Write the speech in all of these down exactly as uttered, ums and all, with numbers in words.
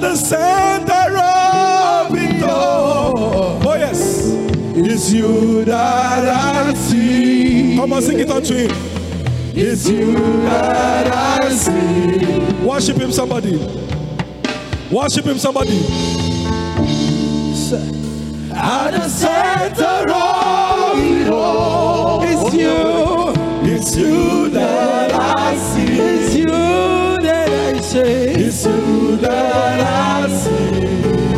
the center of it all. Oh yes, it's you that I see. Come on, sing it unto him. It's you that I see. Worship him, somebody. Worship him, somebody. At the center of it all, it's you. It's you that I see. It's you that I say. It's you that I see.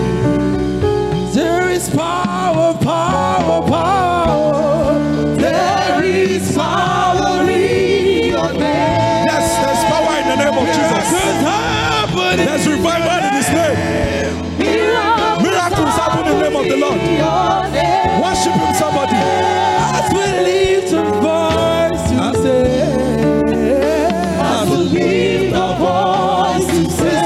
There is power, power, power. There is power in your name. Yes, there's power in the name of Jesus. There's revival in his name. Miracles happen in the name of the Lord. Worship him, somebody. As we lift a voice to say, as we lift a voice to say,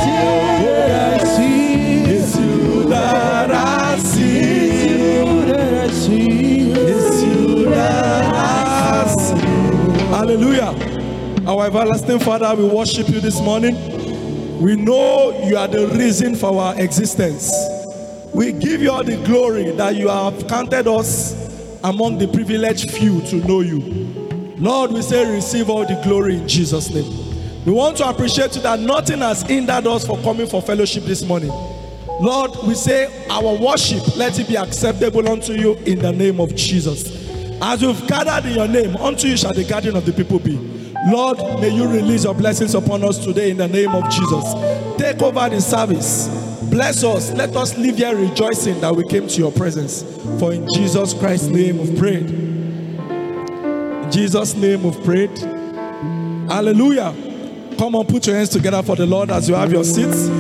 it's you that I see. It's you that I see. It's you that I see. Hallelujah. Our everlasting Father, we worship you this morning. We know you are the reason for our existence. We give you all the glory that you have counted us among the privileged few to know you. Lord, we say receive all the glory in Jesus' name. We want to appreciate you that nothing has hindered us for coming for fellowship this morning. Lord, we say our worship, let it be acceptable unto you in the name of Jesus. As we've gathered in your name, unto you shall the gathering of the people be. Lord, may you release your blessings upon us today in the name of Jesus. Take over the service. Bless us. Let us live here rejoicing that we came to your presence. For in Jesus Christ's name we've prayed. In Jesus' name we've prayed. Hallelujah. Come on, put your hands together for the Lord as you have your seats.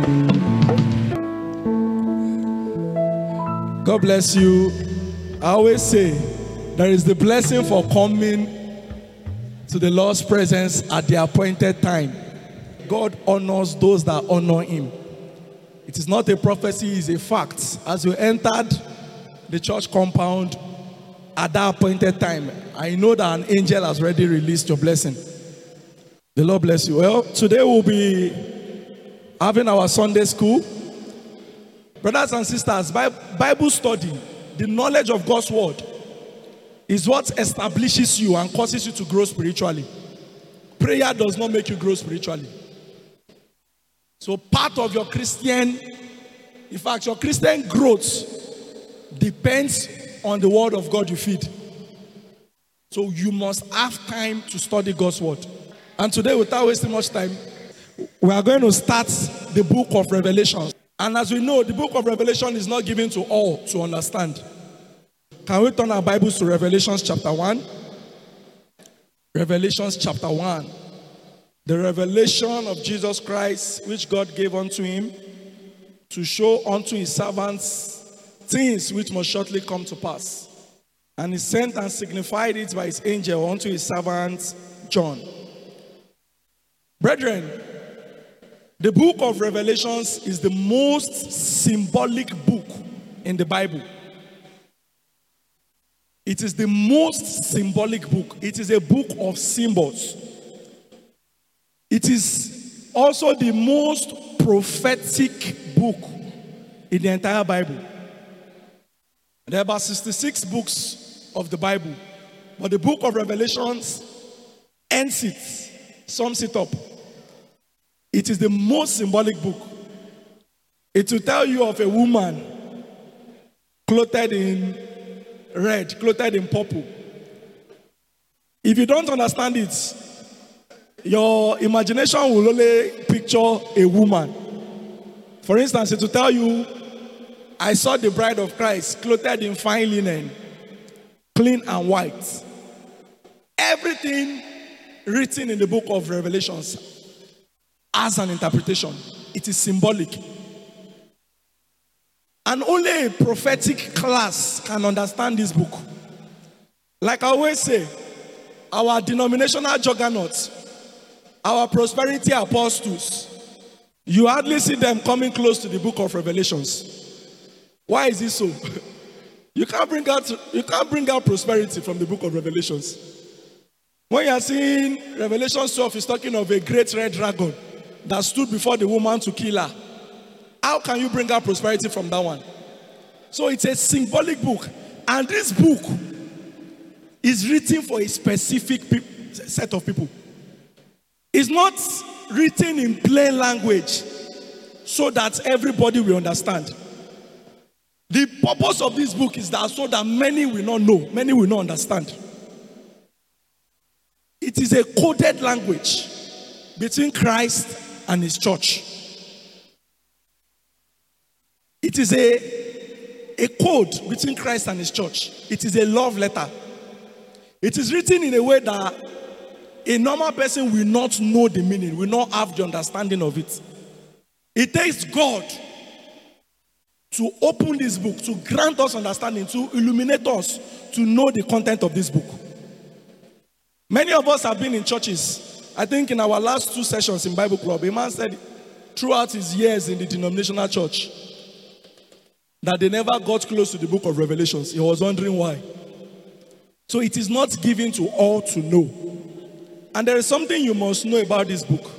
God bless you. I always say there is the blessing for coming to the Lord's presence at the appointed time. God honors those that honor him. It is not a prophecy, it's a fact. As you entered the church compound at that appointed time, I know that an angel has already released your blessing. The Lord bless you. Well, today we'll be having our Sunday school. Brothers and sisters, Bible study, the knowledge of God's word, is what establishes you and causes you to grow spiritually. Prayer does not make you grow spiritually. So part of your Christian, in fact, your Christian growth depends on the word of God you feed. So you must have time to study God's word. And today, without wasting much time, we are going to start the book of Revelation. And as we know, the book of Revelation is not given to all to understand. Can we turn our Bibles to Revelation chapter one? Revelation chapter one. The revelation of Jesus Christ, which God gave unto him to show unto his servants things which must shortly come to pass. And he sent and signified it by his angel unto his servant John. Brethren, the book of Revelations is the most symbolic book in the Bible. It is the most symbolic book. It is a book of symbols. It is also the most prophetic book in the entire Bible. There are about sixty-six books of the Bible, but the book of Revelations ends it, sums it up. It is the most symbolic book. It will tell you of a woman clothed in red, clothed in purple. If you don't understand it, your imagination will only picture a woman. For instance, it will tell you, I saw the bride of Christ clothed in fine linen, clean and white. Everything written in the book of Revelations has an interpretation. It is symbolic. And only a prophetic class can understand this book. Like I always say, our denominational juggernauts, our prosperity apostles, you hardly see them coming close to the book of Revelations. Why is this so? You can't bring out, you can't bring out prosperity from the book of Revelations. When you are seeing Revelation twelve, is talking of a great red dragon that stood before the woman to kill her. How can you bring out prosperity from that one? So it's a symbolic book. And this book is written for a specific pe- set of people. It's not written in plain language so that everybody will understand. The purpose of this book is that so that many will not know, many will not understand. It is a coded language between Christ and his church. It is a, a code between Christ and his church. It is a love letter. It is written in a way that a normal person will not know the meaning, will not have the understanding of it. It takes God to open this book, to grant us understanding, to illuminate us, to know the content of this book. Many of us have been in churches. I think in our last two sessions in Bible Club, a man said throughout his years in the denominational church that they never got close to the book of Revelations. He was wondering why. So it is not given to all to know. And there is something you must know about this book.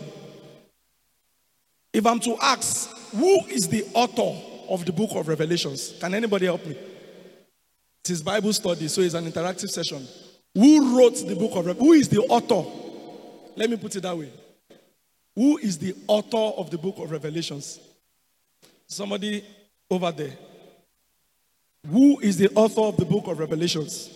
If I'm to ask, who is the author of the book of Revelations? Can anybody help me? It is Bible study, so it's an interactive session. Who wrote the book of Revelations? Who is the author? Let me put it that way. Who is the author of the book of Revelations? Somebody over there. Who is the author of the book of Revelations?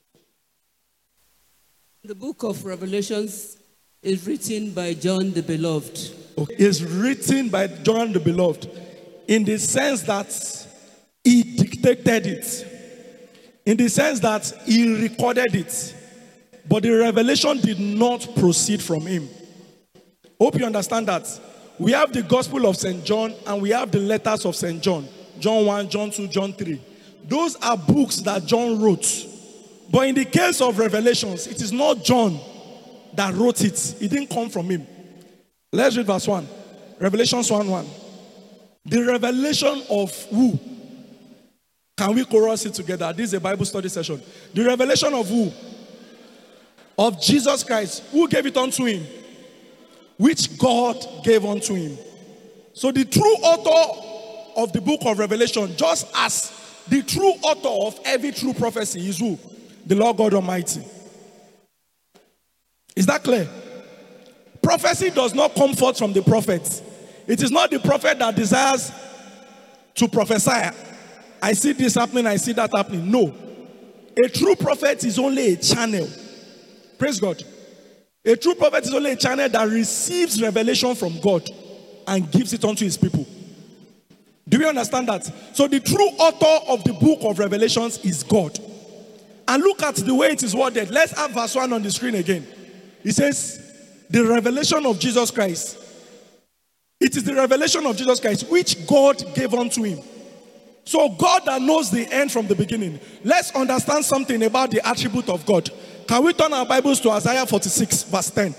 The book of Revelations is written by John the Beloved. Okay. It's written by John the Beloved in the sense that he dictated it, in the sense that he recorded it, but the revelation did not proceed from him. Hope you understand that. We have the Gospel of Saint John and we have the letters of Saint John. John one, John two, John three. Those are books that John wrote. But in the case of Revelations, it is not John that wrote it. It didn't come from him. Let's read verse one. Revelations one one. The revelation of who? Can we chorus it together? This is a Bible study session. The revelation of who? Of Jesus Christ. Who gave it unto him? Which God gave unto him. So the true author of the book of Revelation, just as the true author of every true prophecy is who? The Lord God Almighty. Is that clear? Prophecy does not come forth from the prophet. It is not the prophet that desires to prophesy. I see this happening, I see that happening. No. A true prophet is only a channel. Praise God. A true prophet is only a channel that receives revelation from God and gives it unto his people. Do we understand that? So the true author of the book of Revelations is God. And look at the way it is worded. Let's have verse one on the screen again. It says, the revelation of Jesus Christ. It is the revelation of Jesus Christ which God gave unto him. So God that knows the end from the beginning. Let's understand something about the attribute of God. Can we turn our Bibles to Isaiah forty-six verse ten?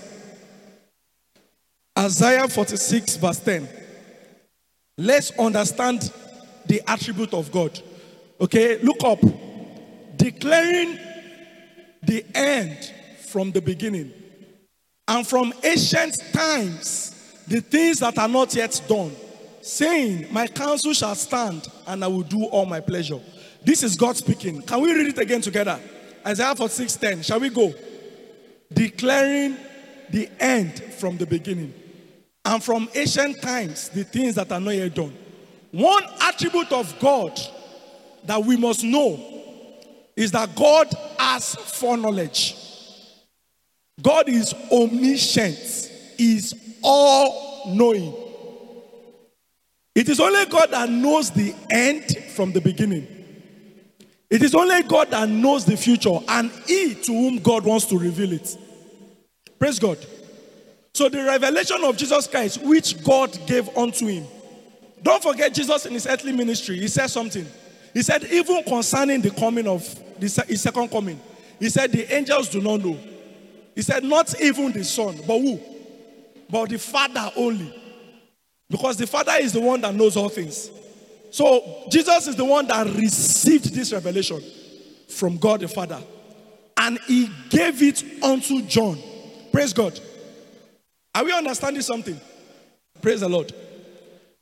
Isaiah forty-six verse ten. Let's understand the attribute of God. Okay, look up. Declaring the end from the beginning. And from ancient times, the things that are not yet done. Saying, my counsel shall stand and I will do all my pleasure. This is God speaking. Can we read it again together? Isaiah forty-six ten. Shall we go? Declaring the end from the beginning. And from ancient times, the things that are not yet done. One attribute of God that we must know is that God has foreknowledge. God is omniscient. He is all-knowing. It is only God that knows the end from the beginning. It is only God that knows the future, and he to whom God wants to reveal it. Praise God. So the revelation of Jesus Christ, which God gave unto him. Don't forget Jesus in his earthly ministry. He said something. He said, even concerning the coming of his second coming, he said, the angels do not know. He said, not even the Son, but who? But the Father only. Because the Father is the one that knows all things. So Jesus is the one that received this revelation from God the Father. And he gave it unto John. Praise God. Are we understanding something? Praise the Lord.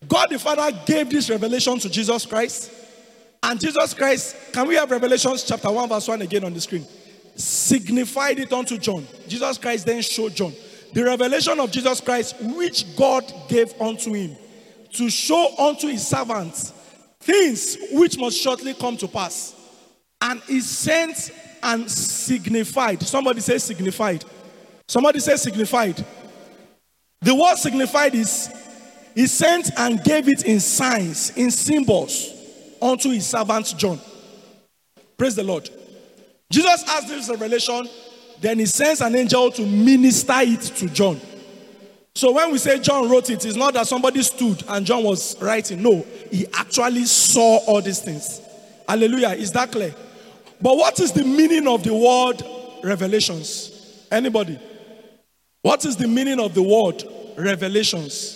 God the Father gave this revelation to Jesus Christ. And Jesus Christ, can we have Revelations chapter one verse one again on the screen? Signified it unto John. Jesus Christ then showed John the revelation of Jesus Christ, which God gave unto him, to show unto his servants things which must shortly come to pass. And he sent and signified. Somebody say signified. Somebody say signified. The word signified is he sent and gave it in signs, in symbols, unto his servant John. Praise the Lord. Jesus has this revelation, then he sends an angel to minister it to John. So when we say John wrote it, it's not that somebody stood and John was writing. No, he actually saw all these things. Hallelujah. Is that clear? But what is the meaning of the word revelations? Anybody? What is the meaning of the word revelations?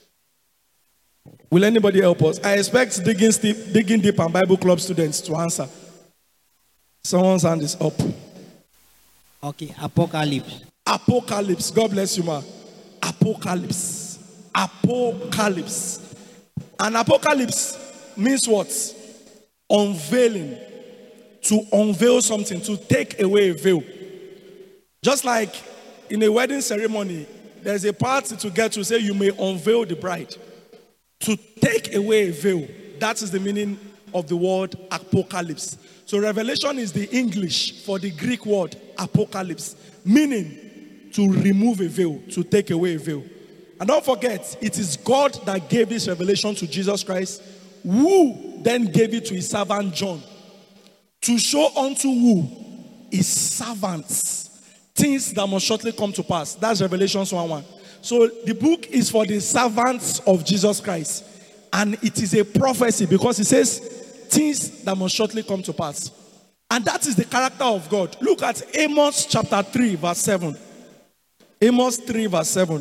Will anybody help us? I expect digging deep, digging deep and Bible club students to answer. Someone's hand is up. Okay, apocalypse. Apocalypse. God bless you, ma. Apocalypse. Apocalypse. And apocalypse means what? Unveiling. To unveil something, to take away a veil. Just like in a wedding ceremony, there's a part to get to say you may unveil the bride. To take away a veil. That is the meaning of the word apocalypse. So revelation is the English for the Greek word apocalypse, meaning to remove a veil, to take away a veil. And don't forget, it is God that gave this revelation to Jesus Christ, who then gave it to his servant John, to show unto who? His servants, things that must shortly come to pass. That's Revelations one one. So the book is for the servants of Jesus Christ. And it is a prophecy because it says things that must shortly come to pass. And that is the character of God. Look at Amos chapter three verse seven. Amos three verse seven.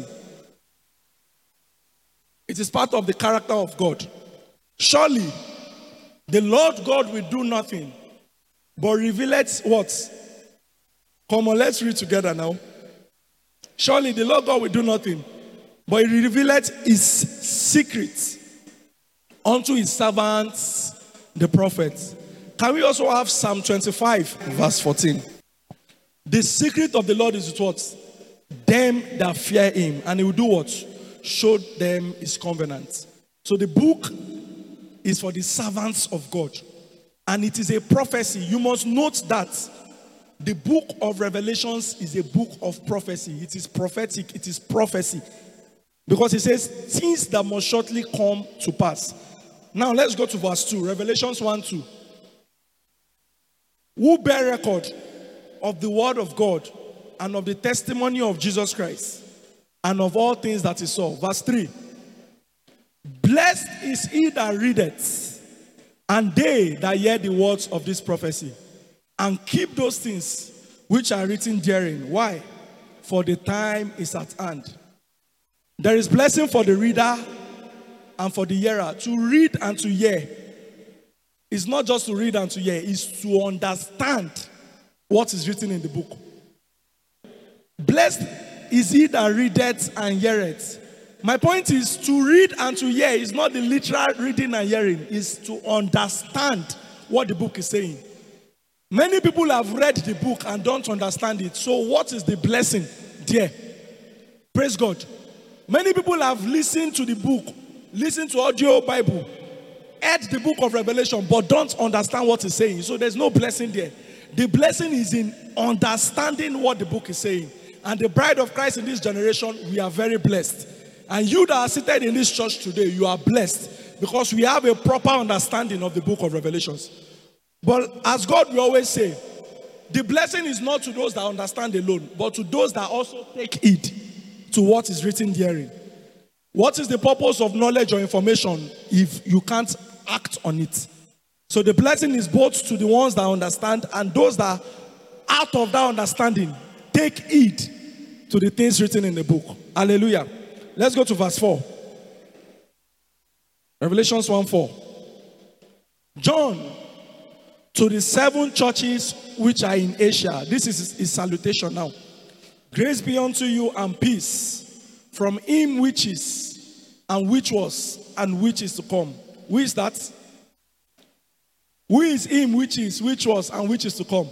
It is part of the character of God. Surely the Lord God will do nothing but reveal it what? Come on, let's read together now. Surely the Lord God will do nothing but he revealeth his secrets unto his servants, the prophets. Can we also have Psalm twenty-five, verse fourteen? The secret of the Lord is with what? Them that fear him. And he will do what? Show them his covenant. So the book is for the servants of God. And it is a prophecy. You must note that the book of Revelations is a book of prophecy. It is prophetic. It is prophecy. Because it says things that must shortly come to pass. Now let's go to verse two. Revelations one two. Who bear record of the word of God and of the testimony of Jesus Christ and of all things that he saw. Verse three. Blessed is he that readeth, and they that hear the words of this prophecy, and keep those things which are written therein. Why? For the time is at hand. There is blessing for the reader and for the hearer. To read and to hear. It's not just to read and to hear. It's to understand what is written in the book. Blessed is he that readeth and heareth. My point is, to read and to hear is not the literal reading and hearing. It's to understand what the book is saying. Many people have read the book and don't understand it. So what is the blessing there? Praise God. Many people have listened to the book, listened to audio Bible, read the book of Revelation, but don't understand what it's saying. So there's no blessing there. The blessing is in understanding what the book is saying. And the bride of Christ in this generation, we are very blessed. And you that are seated in this church today, you are blessed because we have a proper understanding of the book of Revelations. But as God will always say, the blessing is not to those that understand alone, but to those that also take heed to what is written therein. What is the purpose of knowledge or information if you can't act on it? So the blessing is both to the ones that understand and those that, out of that understanding, take heed to the things written in the book. Hallelujah. Let's go to verse four. Revelations one four. John, to the seven churches which are in Asia. This is his salutation now. Grace be unto you and peace from him which is, and which was, and which is to come. Who is that? Who is him which is, which was, and which is to come?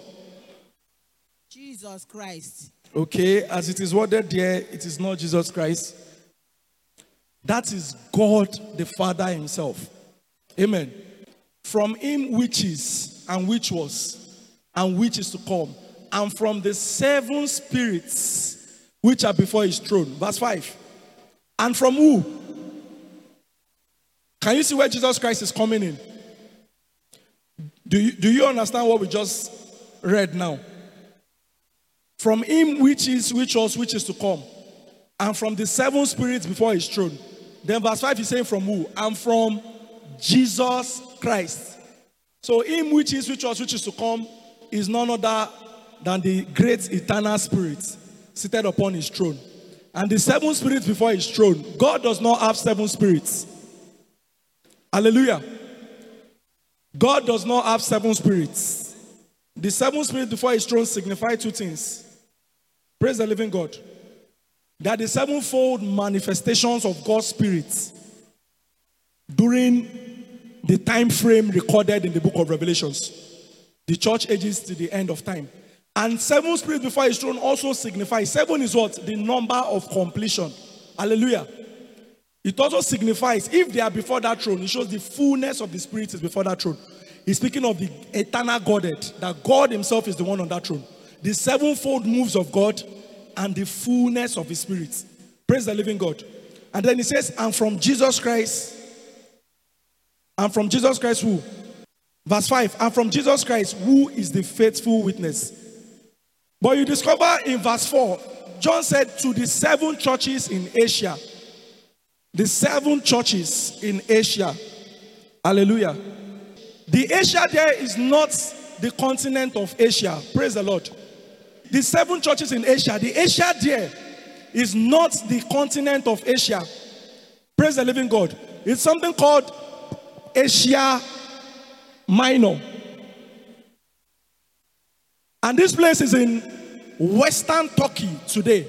Jesus Christ. Okay, as it is worded there, it is not Jesus Christ. That is God the Father himself. Amen. From him which is, and which was, and which is to come, and from the seven spirits which are before his throne. Verse five. And from who? Can you see where Jesus Christ is coming in? Do you, do you understand what we just read now? From him which is, which was, which is to come, and from the seven spirits before his throne. Then verse five is saying from who? And from Jesus Christ. So him which is, which was, which is to come is none other than the great eternal spirit seated upon his throne. And the seven spirits before his throne, God does not have seven spirits. Hallelujah. God does not have seven spirits. The seven spirits before his throne signify two things. Praise the living God. They are the sevenfold manifestations of God's Spirit during the time frame recorded in the book of Revelations. The church ages to the end of time. And seven spirits before his throne also signifies, seven is what? The number of completion. Hallelujah. It also signifies, if they are before that throne, it shows the fullness of the Spirit is before that throne. He's speaking of the eternal Godhead, that God himself is the one on that throne. The sevenfold moves of God and the fullness of his Spirit. Praise the living God. And then he says, and from Jesus Christ, and from Jesus Christ who? Verse five, and from Jesus Christ who is the faithful witness. But you discover in verse four, John said to the seven churches in Asia. The seven churches in Asia. Hallelujah. The Asia there is not the continent of Asia. Praise the Lord. The seven churches in Asia, the Asia there is not the continent of Asia. Praise the living God. It's something called Asia Minor. And this place is in Western Turkey today.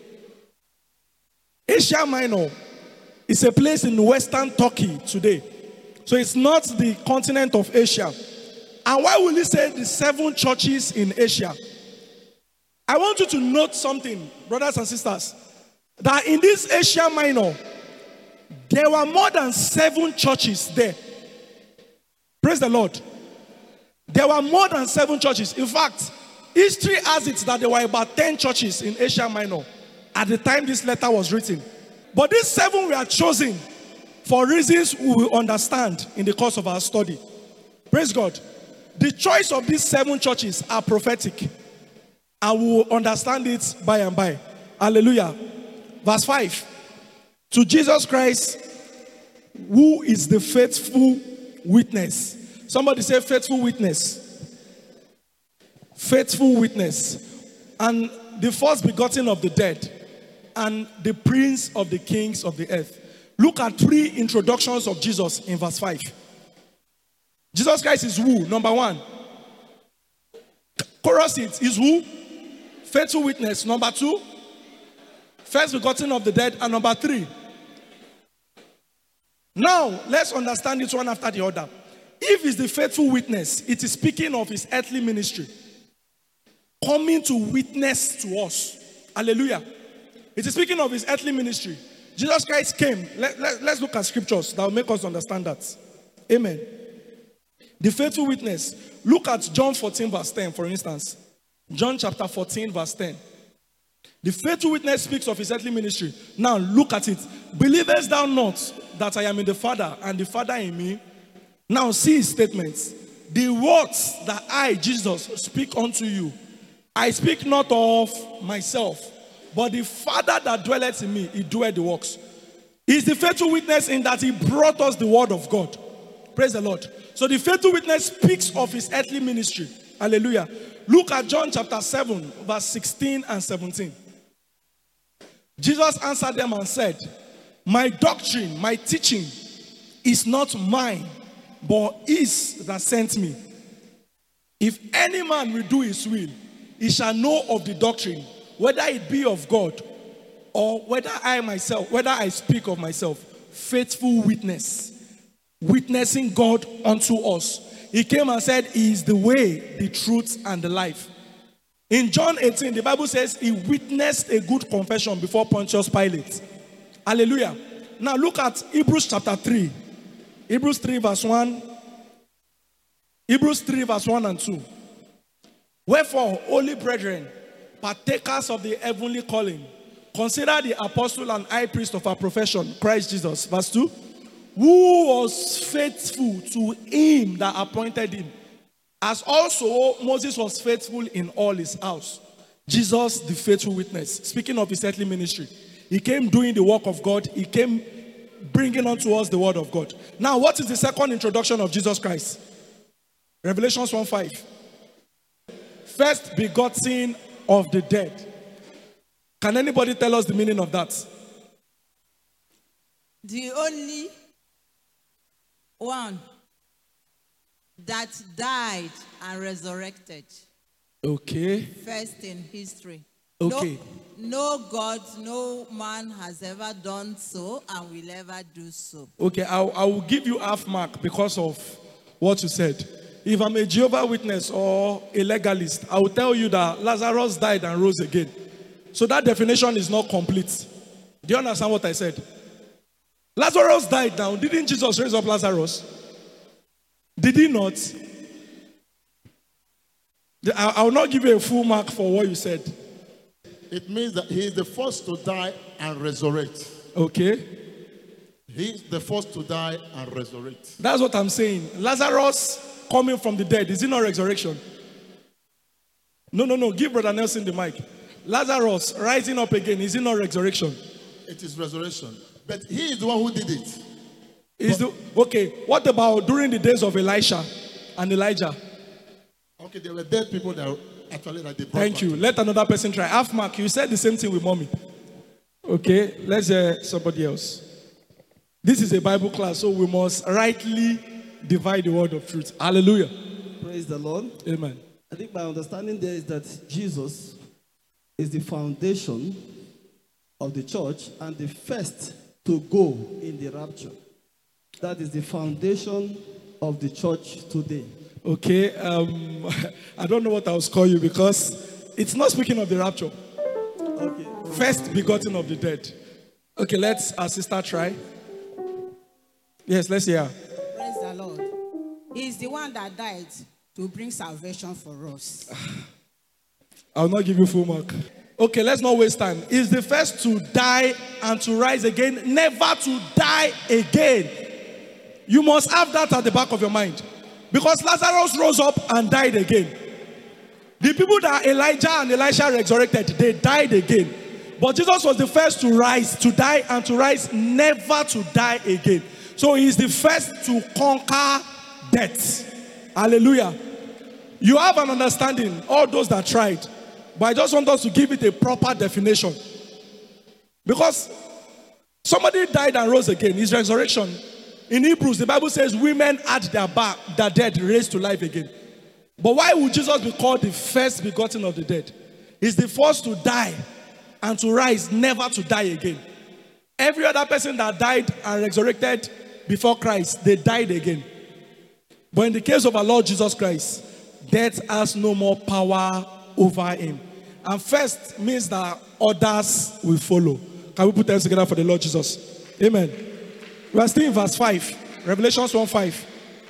Asia Minor is a place in Western Turkey today. So it's not the continent of Asia. And why will he say the seven churches in Asia? I want you to note something, brothers and sisters, that in this Asia Minor, there were more than seven churches there. Praise the Lord. There were more than seven churches. In fact, history has it that there were about ten churches in Asia Minor at the time this letter was written. But these seven were chosen for reasons we will understand in the course of our study. Praise God. The choice of these seven churches are prophetic. And we will understand it by and by. Hallelujah. Verse five. To Jesus Christ, who is the faithful witness. Somebody say faithful witness. Faithful witness. And the first begotten of the dead. And the prince of the kings of the earth. Look at three introductions of Jesus in verse five. Jesus Christ is who? Number one. Chorus it is who? Faithful witness. Number two. First begotten of the dead. And number three. Now, let's understand it one after the other. If it's the faithful witness, it is speaking of his earthly ministry. Coming to witness to us. Hallelujah. It is speaking of his earthly ministry. Jesus Christ came. Let, let, let's look at scriptures that will make us understand that. Amen. The faithful witness. Look at John fourteen verse ten, for instance. John chapter fourteen verse ten. The faithful witness speaks of his earthly ministry. Now look at it. Believest thou not that I am in the Father and the Father in me? Now see his statements. The words that I, Jesus, speak unto you, I speak not of myself, but the Father that dwelleth in me, he doeth the works. He is the faithful witness in that he brought us the word of God. Praise the Lord. So the faithful witness speaks of his earthly ministry. Hallelujah. Look at John chapter seven, verse sixteen and seventeen. Jesus answered them and said, my doctrine, my teaching is not mine, but his that sent me. If any man will do his will, he shall know of the doctrine, whether it be of God or whether I myself, whether I speak of myself. faithful witness, witnessing God unto us. He came and said he is the way, the truth, and the life. In John eighteen, the Bible says he witnessed a good confession before Pontius Pilate. Hallelujah. Now look at Hebrews chapter three. Hebrews three verse one. Hebrews three verse one and two. Wherefore, holy brethren, partakers of the heavenly calling, consider the apostle and high priest of our profession, Christ Jesus. Verse two. Who was faithful to him that appointed him, as also Moses was faithful in all his house. Jesus, the faithful witness. Speaking of his earthly ministry, he came doing the work of God. He came bringing unto us the word of God. Now, what is the second introduction of Jesus Christ? Revelations one five. First begotten of the dead. Can anybody tell us the meaning of that? The only one that died and resurrected. Okay. First in history. Okay. No, no God, no man has ever done so and will ever do so. Okay, I, I will give you half mark because of what you said. If I'm a Jehovah's Witness or a legalist, I will tell you that Lazarus died and rose again. So that definition is not complete. Do you understand what I said? Lazarus died now. Didn't Jesus raise up Lazarus? Did he not? I, I will not give you a full mark for what you said. It means that he is the first to die and resurrect. Okay. He is the first to die and resurrect. That's what I'm saying. Lazarus coming from the dead, is it not resurrection? No, no, no. Give Brother Nelson the mic. Lazarus rising up again, is it not resurrection? It is resurrection. But he is the one who did it. Is the, okay, what about during the days of Elisha and Elijah? Okay, there were dead people that actually that they brought Thank back. you. Let another person try. Half mark, you said the same thing with mommy. Okay, let's hear somebody else. This is a Bible class, so we must rightly divide the word of truth. Hallelujah. Praise the Lord. Amen. I think my understanding there is that Jesus is the foundation of the church and the first to go in the rapture. That is the foundation of the church today. Okay, um, I don't know what I was call you because it's not speaking of the rapture. Okay. First begotten of the dead. Okay, let's our sister try. Yes, let's hear. Praise the Lord. He is the one that died to bring salvation for us. I'll not give you full mark. Okay, let's not waste time. He's the first to die and to rise again, never to die again. You must have that at the back of your mind. Because Lazarus rose up and died again. The people that Elijah and Elisha resurrected, they died again. But Jesus was the first to rise, to die and to rise, never to die again. So he is the first to conquer death. Hallelujah. You have an understanding, all those that tried. But I just want us to give it a proper definition. Because somebody died and rose again. His resurrection. In Hebrews, the Bible says women had their, back, their dead raised to life again. But why would Jesus be called the first begotten of the dead? He's the first to die and to rise, never to die again. Every other person that died and resurrected before Christ, they died again. But in the case of our Lord Jesus Christ, death has no more power over him. And first means that others will follow. Can we put them together for the Lord Jesus? Amen. We are still in verse five. Revelations one five.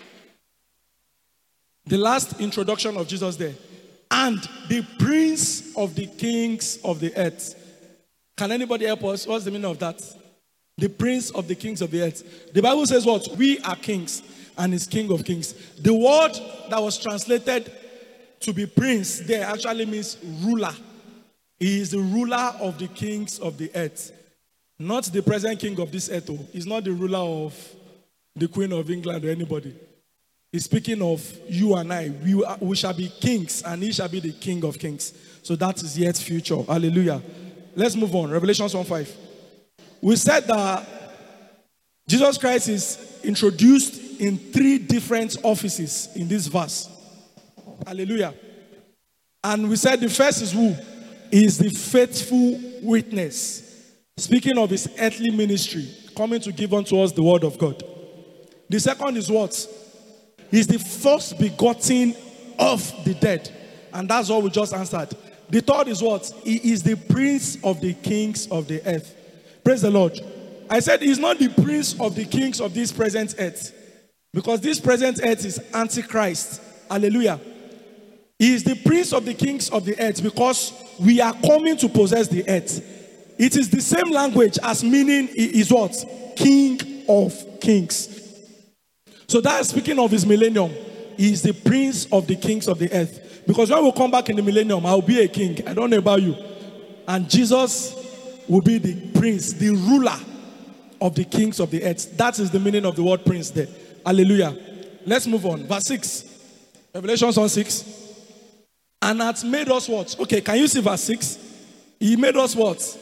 The last introduction of Jesus there. And the prince of the kings of the earth. Can anybody help us? What's the meaning of that? The prince of the kings of the earth. The Bible says what? We are kings and is king of kings. The word that was translated to be prince there actually means ruler. He is the ruler of the kings of the earth. Not the present king of this earth. He's not the ruler of the Queen of England or anybody. He's speaking of you and I. We, are, we shall be kings and he shall be the king of kings. So that is yet future. Hallelujah. Let's move on. Revelations one five. We said that Jesus Christ is introduced in three different offices in this verse. Hallelujah. And we said the first is who? He is the faithful witness. Speaking of his earthly ministry, coming to give unto us the word of God. The second is what? He's the first begotten of the dead. And that's all we just answered. The third is what? He is the prince of the kings of the earth. Praise the Lord. I said he's not the prince of the kings of this present earth. Because this present earth is Antichrist. Hallelujah. He is the prince of the kings of the earth because we are coming to possess the earth. It is the same language as meaning he is what? King of kings. So that's speaking of his millennium. He is the prince of the kings of the earth. Because when we come back in the millennium, I'll be a king. I don't know about you. And Jesus will be the prince, the ruler of the kings of the earth. That is the meaning of the word prince there. Hallelujah. Let's move on. Verse six. Revelation one six. And hath made us what? Okay, can you see verse six? He made us what?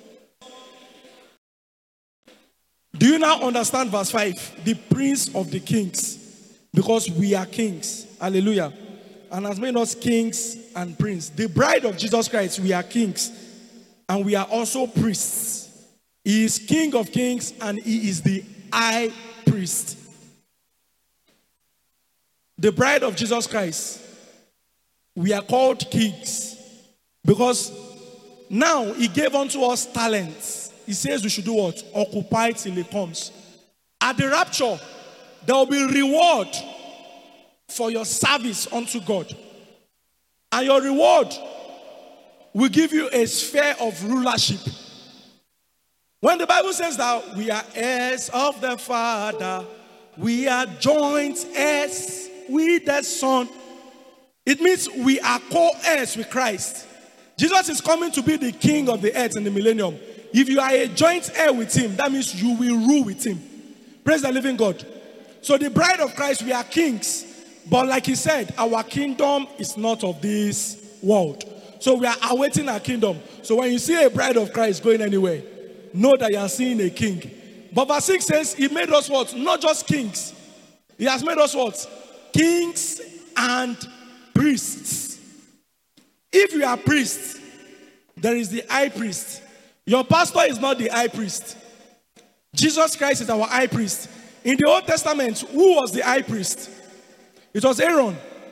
Do you now understand verse five? The prince of the kings. Because we are kings. Hallelujah. And has made us kings and prince. The bride of Jesus Christ, we are kings. And we are also priests. He is King of kings and he is the high priest. The bride of Jesus Christ, we are called kings. Because now he gave unto us talents. He says we should do what? Occupy till he comes. At the rapture, there will be reward for your service unto God. And your reward will give you a sphere of rulership. When the Bible says that we are heirs of the Father, we are joint heirs with the Son, it means we are co-heirs with Christ. Jesus is coming to be the king of the earth in the millennium. If you are a joint heir with him, that means you will rule with him. Praise the living God. So the bride of Christ, we are kings. But like he said, our kingdom is not of this world. So we are awaiting our kingdom. So when you see a bride of Christ going anywhere, know that you are seeing a king. But verse six says, he made us what? Not just kings. He has made us what? Kings and priests. If you are priests, there is the high priest. Your pastor is not the high priest. Jesus Christ is our high priest. In the Old Testament, who was the high priest? It was Aaron.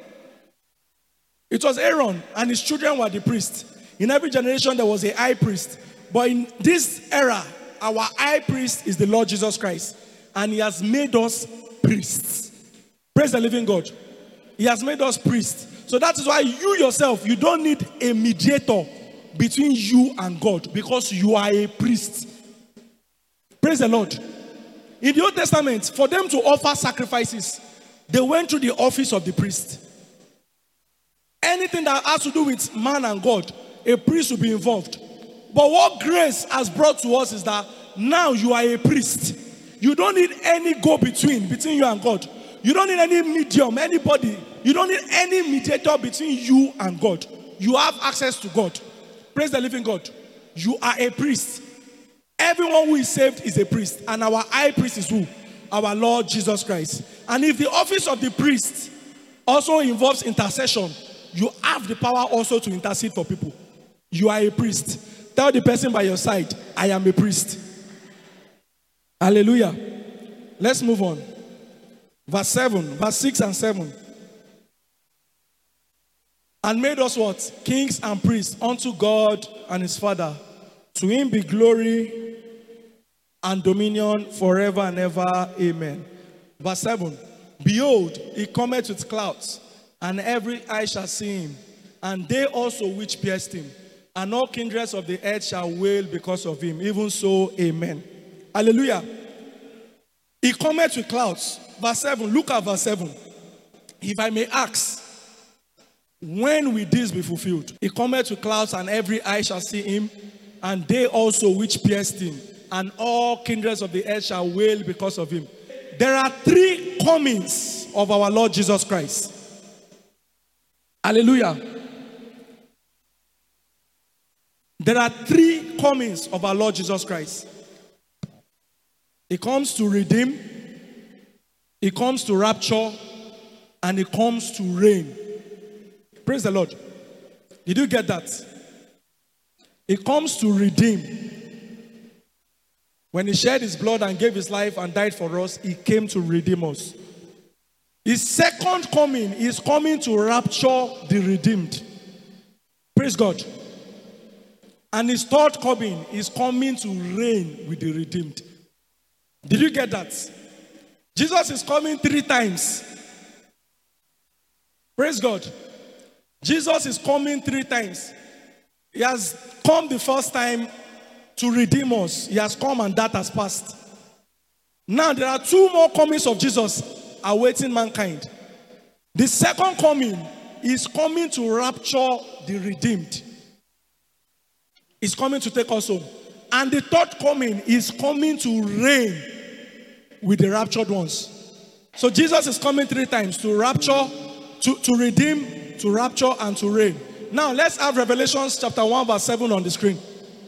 It was Aaron and his children were the priests. In every generation there was a high priest. But in this era, our high priest is the Lord Jesus Christ. And he has made us priests. Praise the living God. He has made us priests. So that is why you yourself, you don't need a mediator between you and God. Because you are a priest. Praise the Lord. In the Old Testament, for them to offer sacrifices, they went through the office of the priest. Anything that has to do with man and God, a priest will be involved. But what grace has brought to us is that now you are a priest. You don't need any go-between between you and God. You don't need any medium, anybody. You don't need any mediator between you and God. You have access to God. Praise the living God. You are a priest. Everyone who is saved is a priest. And our high priest is who? Our Lord Jesus Christ. And if the office of the priest also involves intercession, you have the power also to intercede for people. You are a priest. Tell the person by your side, I am a priest. Hallelujah. Let's move on. Verse seven, verse six and seven. And made us what? Kings and priests unto God and his Father. To him be glory and dominion forever and ever. Amen. Verse seven. Behold, he cometh with clouds, and every eye shall see him, and they also which pierced him, and all kindreds of the earth shall wail because of him. Even so, amen. Hallelujah. He cometh with clouds. Verse seven. Look at verse seven. If I may ask, when will this be fulfilled? He cometh with clouds, and every eye shall see him, and they also which pierced him, and all kindreds of the earth shall wail because of him. There are three comings of our Lord Jesus Christ. Hallelujah. There are three comings of our Lord Jesus Christ. He comes to redeem, he comes to rapture, and he comes to reign. Praise the Lord. Did you get that? He comes to redeem. When he shed his blood and gave his life and died for us, he came to redeem us. His second coming is coming to rapture the redeemed. Praise God. And his third coming is coming to reign with the redeemed. Did you get that? Jesus is coming three times. Praise God. Jesus is coming three times. He has come the first time to redeem us. He has come and that has passed. Now there are two more comings of Jesus awaiting mankind. The second coming is coming to rapture the redeemed. He's coming to take us home. And the third coming is coming to reign with the raptured ones. So Jesus is coming three times: to rapture, to, to redeem, to rapture, and to reign. Now let's have Revelation chapter one verse seven on the screen.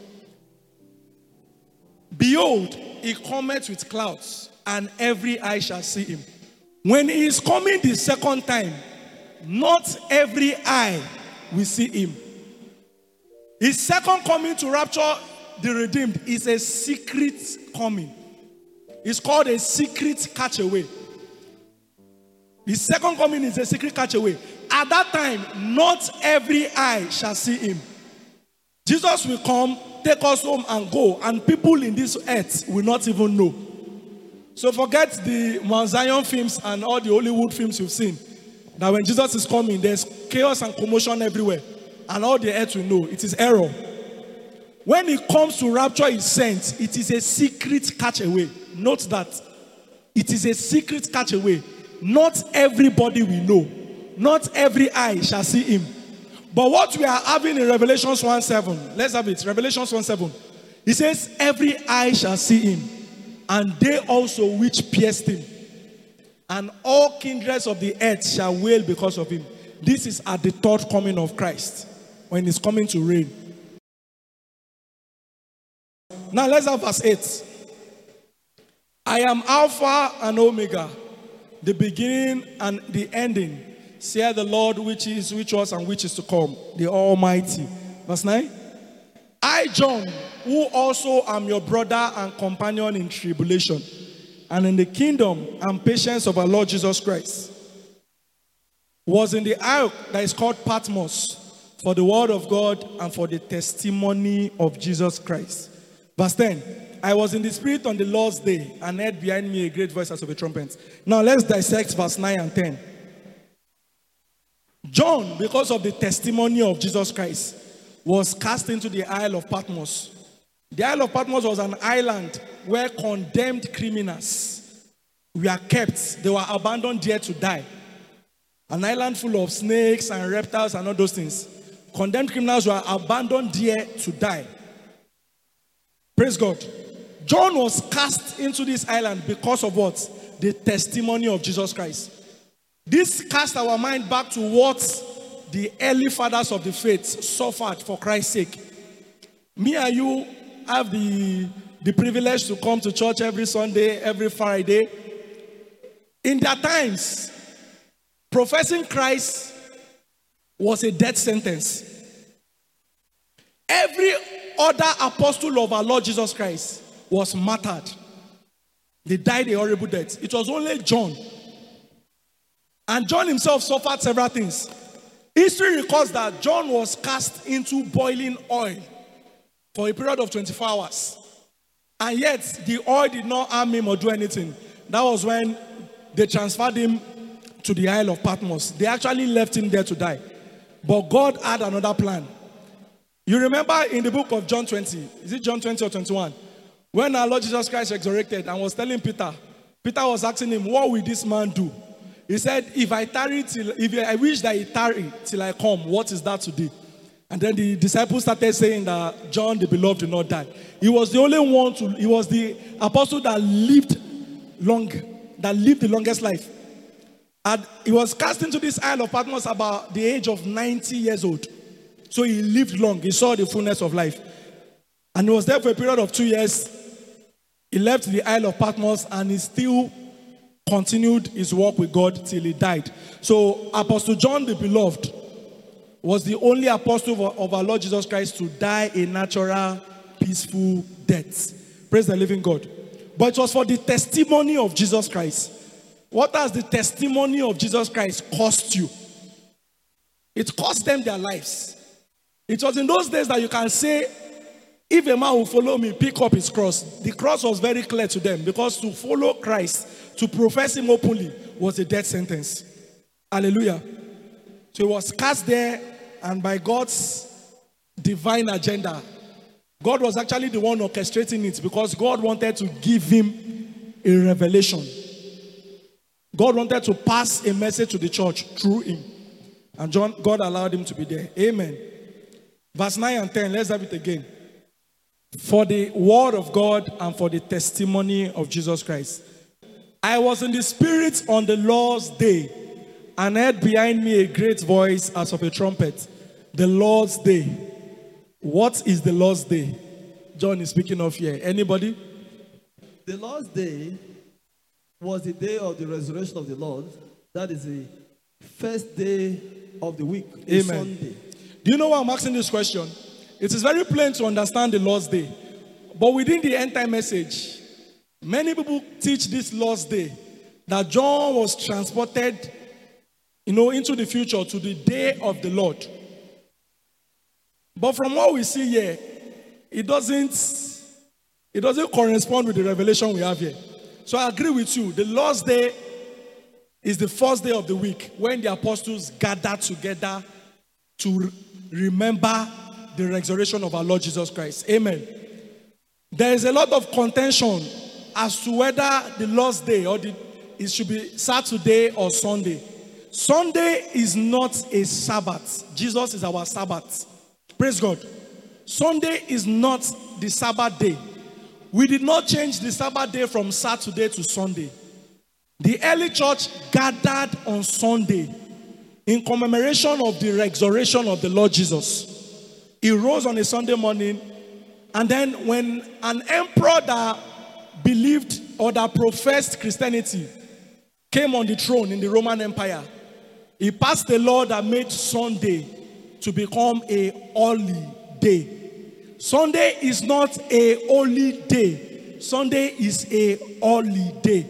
Behold, he cometh with clouds, and every eye shall see him. When he is coming the second time, not every eye will see him. His second coming to rapture the redeemed is a secret coming. It's called a secret catch away. His second coming is a secret catch away. At that time, not every eye shall see him. Jesus will come, take us home and go, and people in this earth will not even know. So forget the Mount Zion films and all the Hollywood films you've seen. That when Jesus is coming, there's chaos and commotion everywhere. And all the earth will know. It is error. When he comes to rapture his saints, it is a secret catch away. Note that. It is a secret catch away. Not everybody will know. Not every eye shall see him. But what we are having in Revelation one seven, let's have it. Revelation one seven. He says, every eye shall see him, and they also which pierced him. And all kindreds of the earth shall wail because of him. This is at the third coming of Christ, when he's coming to reign. Now let's have verse eight. I am Alpha and Omega, the beginning and the ending, saith the Lord, which is, which was, and which is to come, the Almighty. Verse nine. I, John, who also am your brother and companion in tribulation, and in the kingdom and patience of our Lord Jesus Christ, was in the isle that is called Patmos, for the word of God and for the testimony of Jesus Christ. Verse ten. I was in the spirit on the Lord's day, and heard behind me a great voice as of a trumpet. Now let's dissect verse nine and ten. John, because of the testimony of Jesus Christ, was cast into the Isle of Patmos. The Isle of Patmos was an island where condemned criminals were kept. They were abandoned there to die. An island full of snakes and reptiles and all those things. Condemned criminals were abandoned there to die. Praise God. John was cast into this island because of what? The testimony of Jesus Christ. This cast our mind back to what the early fathers of the faith suffered for Christ's sake. Me and you have the, the privilege to come to church every Sunday, every Friday. In their times, professing Christ was a death sentence. Every other apostle of our Lord Jesus Christ was martyred. They died a horrible death. It was only John. And John himself suffered several things. History records that John was cast into boiling oil for a period of twenty-four hours. And yet, the oil did not harm him or do anything. That was when they transferred him to the Isle of Patmos. They actually left him there to die. But God had another plan. You remember in the book of John twenty, is it John twenty or twenty-one? When our Lord Jesus Christ resurrected and was telling Peter, Peter was asking him, what will this man do? He said, if I tarry till, if I wish that he tarry till I come, what is that today? And then the disciples started saying that John the beloved did not die. He was the only one to, he was the apostle that lived long, that lived the longest life. And he was cast into this Isle of Patmos about the age of ninety years old. So he lived long. He saw the fullness of life. And he was there for a period of two years. He left the Isle of Patmos and he still continued his walk with God till he died. So Apostle John the beloved was the only apostle of our Lord Jesus Christ to die a natural, peaceful death. Praise the living God. But it was for the testimony of Jesus Christ. What has the testimony of Jesus Christ cost you? It cost them their lives. It was in those days that you can say, if a man will follow me, pick up his cross. The cross was very clear to them, because to follow Christ, to profess him openly, was a death sentence. Hallelujah. So he was cast there, and by God's divine agenda, God was actually the one orchestrating it, because God wanted to give him a revelation. God wanted to pass a message to the church through him. And John, God allowed him to be there. Amen. Verse nine and ten, let's have it again. For the word of God and for the testimony of Jesus Christ. I was in the Spirit on the Lord's day, and heard behind me a great voice as of a trumpet. The Lord's day. What is the Lord's day? John is speaking of here. Anybody? The Lord's day was the day of the resurrection of the Lord. That is the first day of the week. Amen. Sunday. Do you know why I'm asking this question? It is very plain to understand the Lord's day. But within the end time message, many people teach this Lord's day that John was transported, you know, into the future to the day of the Lord. But from what we see here, it doesn't, it doesn't correspond with the revelation we have here. So I agree with you. The Lord's day is the first day of the week when the apostles gathered together to remember the resurrection of our Lord Jesus Christ. Amen. There is a lot of contention as to whether the Lord's day or the, it should be Saturday or Sunday. Sunday is not a Sabbath. Jesus is our Sabbath. Praise God. Sunday is not the Sabbath day. We did not change the Sabbath day from Saturday to Sunday. The early church gathered on Sunday in commemoration of the resurrection of the Lord Jesus. He rose on a Sunday morning, and then when an emperor that believed or that professed Christianity came on the throne in the Roman Empire, he passed a law that made Sunday to become a holy day. Sunday is not a holy day. Sunday is a holy day.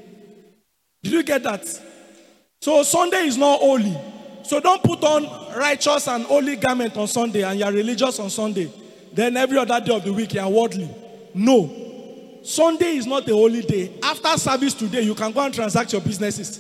Did you get that? So Sunday is not holy. So don't put on righteous and holy garment on Sunday and you're religious on Sunday. Then every other day of the week you're worldly. No. Sunday is not a holy day. After service today, you can go and transact your businesses.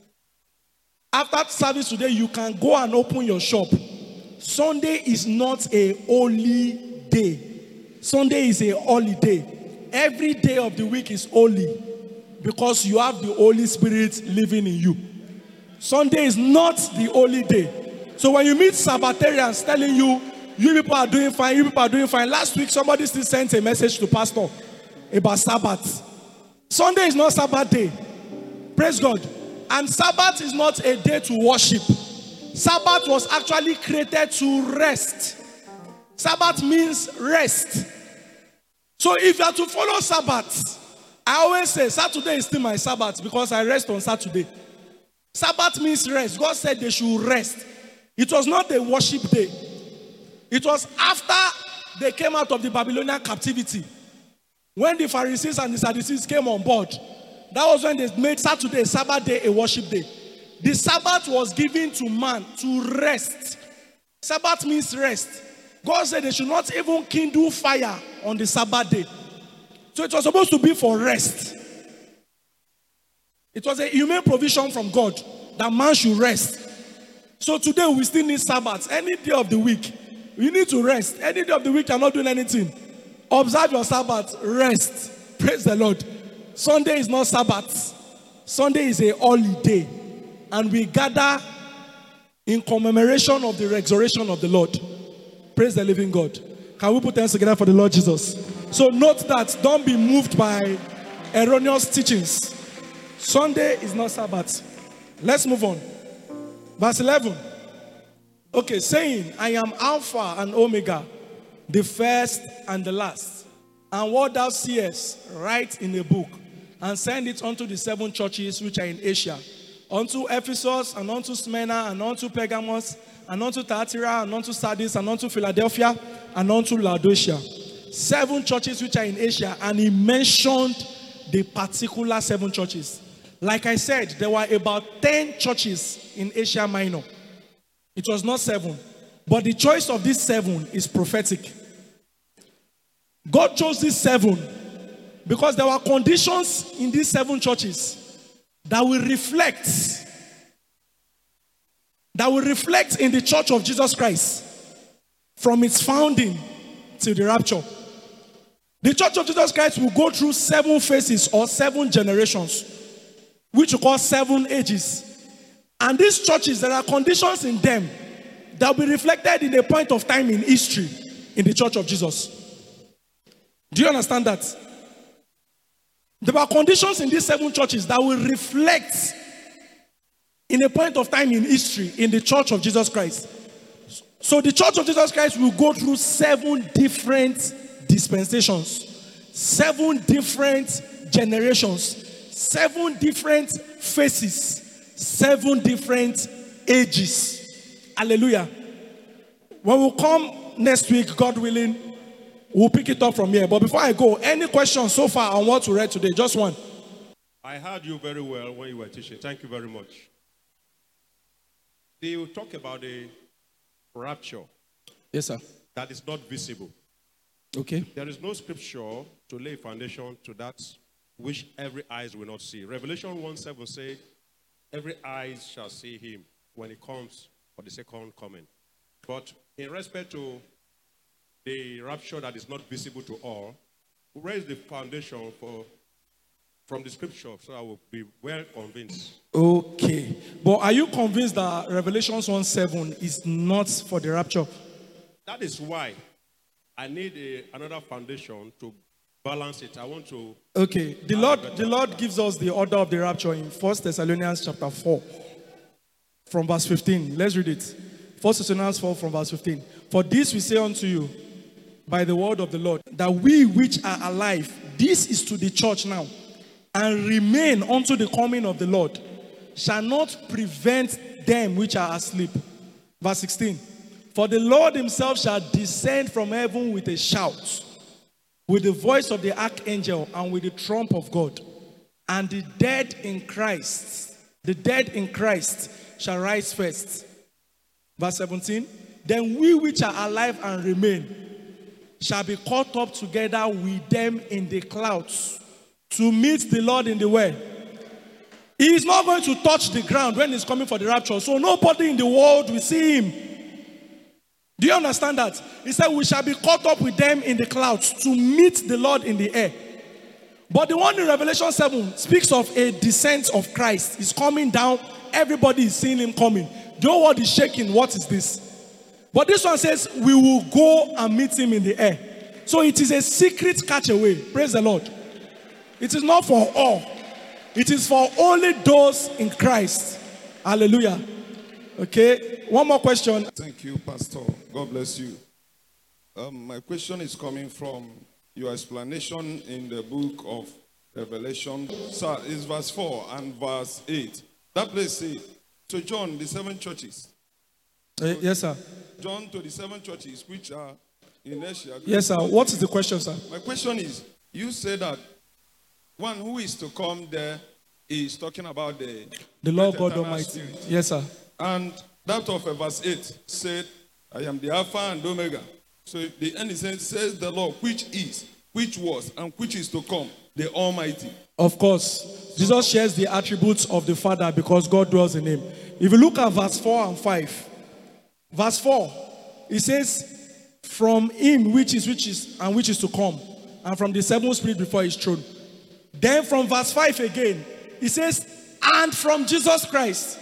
After service today, you can go and open your shop. Sunday is not a holy day. Sunday is a holy day. Every day of the week is holy because you have the Holy Spirit living in you. Sunday is not the holy day. So when you meet Sabbatarians telling you, you people are doing fine, you people are doing fine. Last week, somebody still sent a message to pastor about Sabbath. Sunday is not Sabbath day. Praise God. And Sabbath is not a day to worship. Sabbath was actually created to rest. Sabbath means rest. So if you are to follow Sabbath, I always say Saturday is still my Sabbath because I rest on Saturday. Sabbath means rest. God said they should rest. It was not a worship day. It was after they came out of the Babylonian captivity. When the Pharisees and the Sadducees came on board, that was when they made Saturday, Sabbath day, a worship day. The Sabbath was given to man to rest. Sabbath means rest. God said they should not even kindle fire on the Sabbath day. So it was supposed to be for rest. It was a human provision from God that man should rest. So today we still need Sabbath. Any day of the week, you need to rest. Any day of the week, you're not doing anything. Observe your Sabbath. Rest. Praise the Lord. Sunday is not Sabbath. Sunday is a holy day. And we gather in commemoration of the resurrection of the Lord. Praise the living God. Can we put hands together for the Lord Jesus? So note that. Don't be moved by erroneous teachings. Sunday is not Sabbath. Let's move on. Verse eleven. Okay, saying, I am Alpha and Omega, the first and the last. And what thou seest, write in a book, and send it unto the seven churches which are in Asia, unto Ephesus, and unto Smyrna, and unto Pergamos, and unto Thyatira, and unto Sardis, and unto Philadelphia, and unto Laodicea. seven churches which are in Asia, and he mentioned the particular seven churches. Like I said, there were about ten churches in Asia Minor. It was not seven. But the choice of these seven is prophetic. God chose these seven because there were conditions in these seven churches that will reflect, that will reflect in the church of Jesus Christ from its founding till the rapture. The church of Jesus Christ will go through seven phases or seven generations, which we call seven ages. And these churches, there are conditions in them that will be reflected in a point of time in history in the church of Jesus. Do you understand that? There are conditions in these seven churches that will reflect in a point of time in history in the church of Jesus Christ. So the church of Jesus Christ will go through seven different dispensations, seven different generations, seven different phases, seven different ages. Hallelujah. When we come next week, God willing, we'll pick it up from here. But before I go, any questions so far on what we read today? Just one. I heard you very well when you were teaching. Thank you very much. You talk about the rapture. Yes, sir. That is not visible. Okay. There is no scripture to lay foundation to that which every eyes will not see. Revelation one seven says, every eyes shall see him when he comes for the second coming. But in respect to the rapture that is not visible to all, we raise the foundation for from the scripture, so I will be well convinced. Okay. But are you convinced that Revelation one seven is not for the rapture? That is why I need a, another foundation to balance it. I want to... Okay. The Lord, the Lord gives us the order of the rapture in First Thessalonians chapter four from verse fifteen. Let's read it. First Thessalonians four from verse fifteen. For this we say unto you by the word of the Lord, that we which are alive, this is to the church now, and remain unto the coming of the Lord, shall not prevent them which are asleep. Verse sixteen. For the Lord himself shall descend from heaven with a shout, with the voice of the archangel, and with the trump of God. And the dead in Christ, the dead in Christ shall rise first. Verse seventeen. Then we which are alive and remain shall be caught up together with them in the clouds to meet the Lord in the way. He is not going to touch the ground when he's coming for the rapture. So nobody in the world will see him. Do you understand that? He said we shall be caught up with them in the clouds to meet the Lord in the air. But the one in Revelation seven speaks of a descent of Christ. He's coming down. Everybody is seeing him coming. The whole world is shaking. What is this? But this one says we will go and meet him in the air. So it is a secret catch away. Praise the Lord. It is not for all. It is for only those in Christ. Hallelujah. Okay. One more question. Thank you, Pastor. God bless you. Um, my question is coming from your explanation in the book of Revelation. Sir, it's verse four and verse eight. That place says, to John, the seven churches. Uh, yes, sir. John to the seven churches which are in Asia. Yes, sir. What is the question, sir? My question is, you say that one who is to come there is talking about the... The Lord God Almighty. Spirit. Yes, sir. And that of verse eight said, I am the Alpha and Omega. So the end says the Lord, which is, which was, and which is to come, the Almighty. Of course. Jesus shares the attributes of the Father because God dwells in him. If you look at verse four and five, verse four, it says, from him which is, which is, and which is to come, and from the seventh spirit before his throne. Then from verse five again, it says, and from Jesus Christ.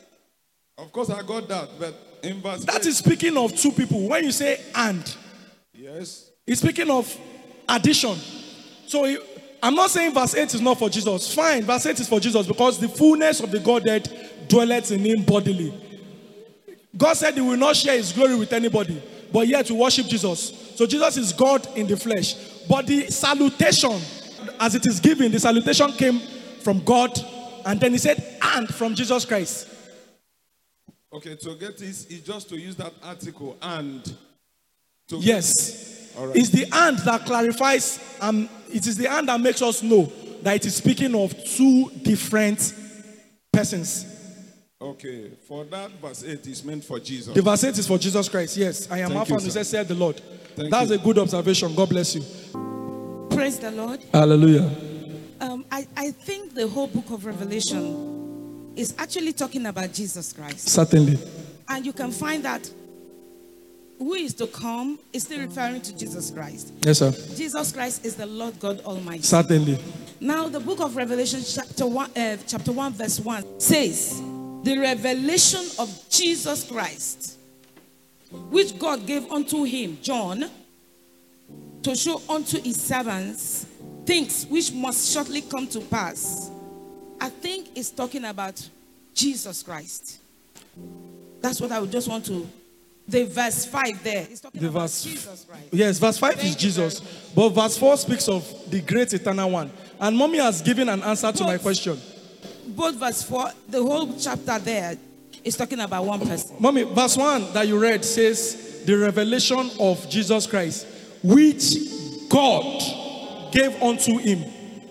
Of course, I got that, but in verse That eight, is speaking of two people. When you say and, yes, it's speaking of addition. So it, I'm not saying verse eight is not for Jesus. Fine, verse eight is for Jesus because the fullness of the Godhead dwelleth in him bodily. God said he will not share his glory with anybody, but yet we worship Jesus. So Jesus is God in the flesh. But the salutation, as it is given, the salutation came from God, and then he said, and from Jesus Christ. okay, to get this is just to use that article and to Yes. All right. It's the hand that clarifies, and it is the hand that makes us know that it is speaking of two different persons. Okay, for that verse eight is meant for Jesus. The verse eight is for Jesus Christ. Yes, I am Thank Alpha you, and sir. Omega, said the Lord. Thank That's you. a good observation. God bless you. Praise the Lord. Hallelujah. Um, I, I think the whole book of Revelation is actually talking about Jesus Christ. Certainly. And you can find that who is to come is still referring to Jesus Christ. Yes, sir. Jesus Christ is the Lord God Almighty. Certainly. Now, the book of Revelation, chapter one, uh, chapter one, verse one says, "The revelation of Jesus Christ, which God gave unto him, John, to show unto his servants things which must shortly come to pass." I think it's talking about Jesus Christ. That's what I would just want to. The verse five there is talking The about verse, Jesus Christ. yes, verse five Thank is you Jesus, very much. but verse four speaks of the great eternal one. And mommy has given an answer to my Both. question. Both verse four, the whole chapter there is talking about one person. Mommy, verse one that you read says the revelation of Jesus Christ, which God gave unto him.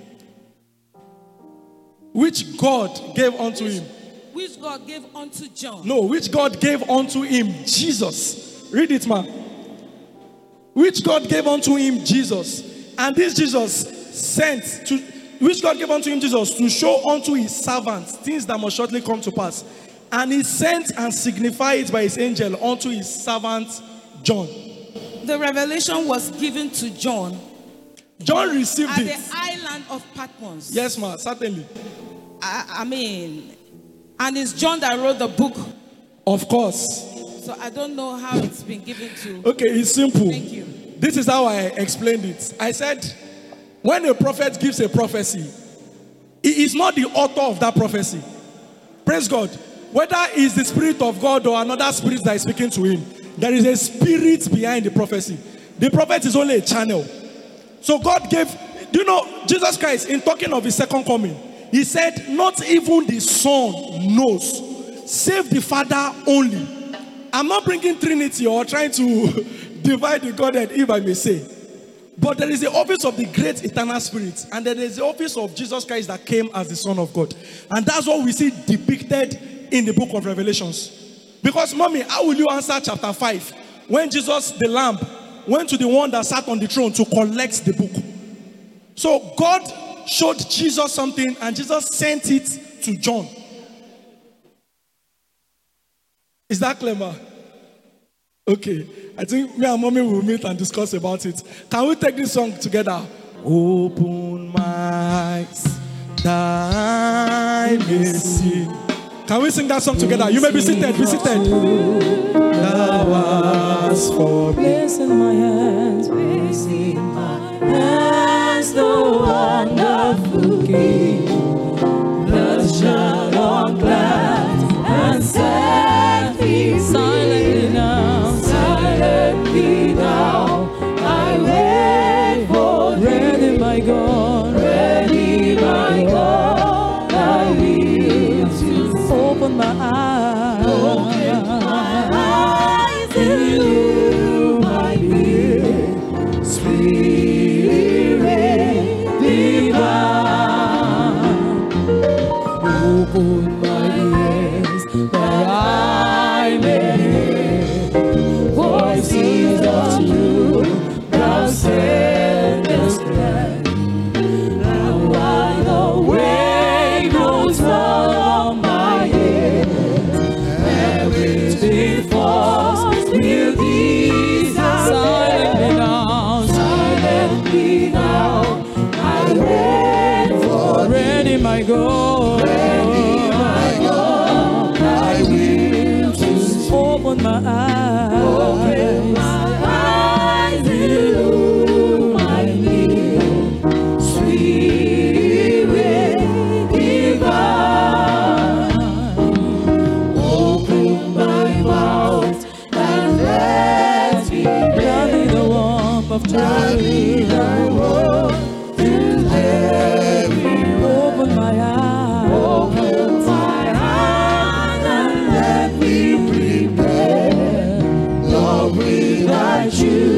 Which God gave unto him. Which God gave unto John. No, which God gave unto him, Jesus. Read it, man. Which God gave unto him, Jesus. And this Jesus sent to, which God gave unto him, Jesus, to show unto his servants things that must shortly come to pass. And he sent and signified it by his angel unto his servant John. The revelation was given to John John received at it. the island of Patmos. Yes, ma'am, certainly. I, I mean, and it's John that wrote the book. Of course. So I don't know how it's been given to. Okay, it's simple. Thank you. This is how I explained it. I said, when a prophet gives a prophecy, he is not the author of that prophecy. Praise God. Whether it's the Spirit of God or another spirit that is speaking to him, there is a spirit behind the prophecy. The prophet is only a channel. So God gave, do you know, Jesus Christ, in talking of his second coming, he said, not even the Son knows, save the Father only. I'm not bringing Trinity or trying to divide the Godhead, if I may say. But there is the office of the great eternal spirit, and there is the office of Jesus Christ that came as the Son of God. And that's what we see depicted in the book of Revelations. Because, mommy, how will you answer chapter five when Jesus, the Lamb, went to the one that sat on the throne to collect the book? So God showed Jesus something, and Jesus sent it to John. Is that clever? Okay, I think me and mommy will meet and discuss about it. Can we take this song together? Open my eyes that I may see. Can we sing that song together? You may be seated, be seated. Thou hast for me. Placing my hands, placing my hands, the wonderful King, the shalom glad and set me silently now, silently now. I wait for ready, my God, ready, my God. I will to open my eyes, open my eyes to you, my dear Spirit divine. Open my ears that I may hear voices of truth, thou sendest glad. Now while the way goes from my head, everything falls will be silently now, silently now. I wait for ready, my God, ready, my God. I will just open my eyes, open my eyes to my dear Spirit divine. Open my mouth and let me be the warmth of joy. Thy word to heaven. Open my eyes, open my eyes and let me prepare. Lord, without you